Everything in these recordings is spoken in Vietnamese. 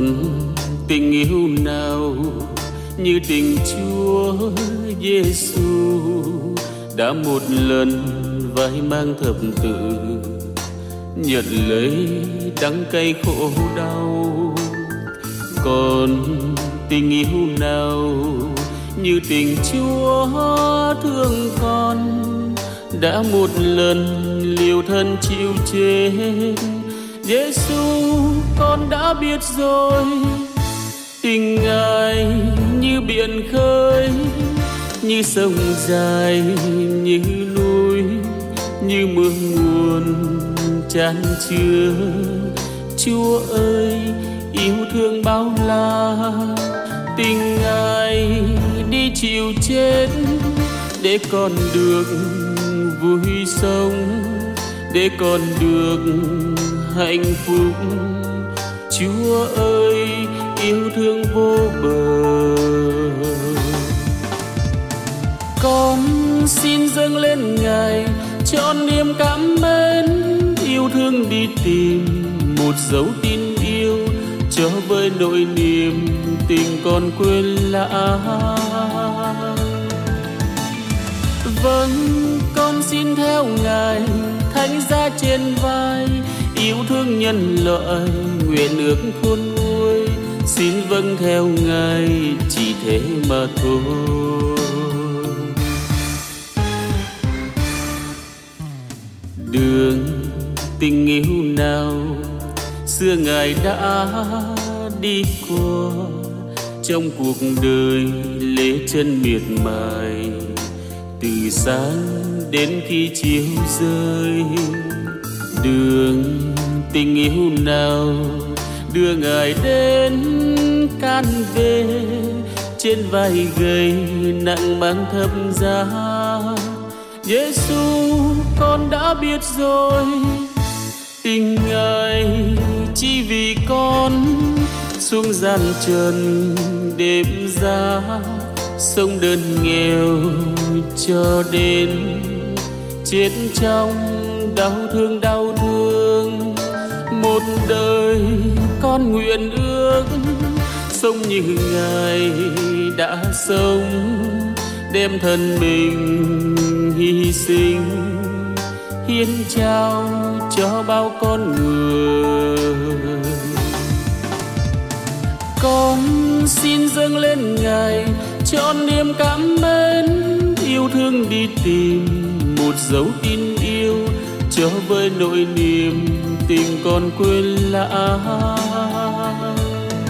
tình yêu nào như tình Chúa Giêsu đã một lần vai mang thập tự, nhận lấy đắng cay khổ đau. Còn tình yêu nào như tình Chúa thương con đã một lần liều thân chịu chết. Giêsu con đã biết rồi, tình Ngài như biển khơi, như sông dài, như núi, như mưa nguồn chan chứa. Chúa ơi yêu thương bao la, tình Ngài đi chịu chết để con được vui sống, để con được hạnh phúc. Chúa ơi yêu thương vô bờ. Con xin dâng lên Ngài trọn niềm cảm mến, yêu thương đi tìm một dấu tin yêu cho với nỗi niềm tình con quên lãng. Vâng, con xin theo Ngài thánh giá trên vai, yêu thương nhân loại nguyện ước khôn nguôi. Xin vâng theo Ngài chỉ thế mà thôi. Đường tình yêu nào xưa Ngài đã đi qua, trong cuộc đời lê chân miệt mài, từ sáng đến khi chiều rơi. Đường tình yêu nào đưa Ngài đến can về, trên vai gầy nặng mang thập giá. Giêsu con đã biết rồi, tình Ngài chỉ vì con xuống gian trần đêm giá, sống đơn nghèo cho đến chết trong đau thương đau thương. Một đời con nguyện ước sống như Ngài đã sống, đem thân mình hy sinh hiến trao cho bao con người. Con xin dâng lên Ngài trọn niềm cảm mến, yêu thương đi tìm một dấu tin yêu cho với nỗi niềm tình con quên lãng.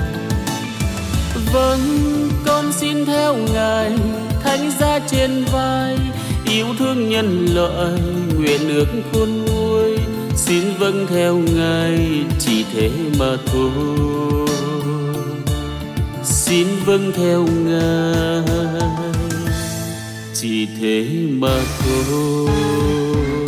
Vâng, con xin theo Ngài thánh giá trên vai, yêu thương nhân loại nguyện ước khôn nguôi. Xin vâng theo Ngài chỉ thế mà thôi. Xin vâng theo Ngài chỉ thế mà thôi.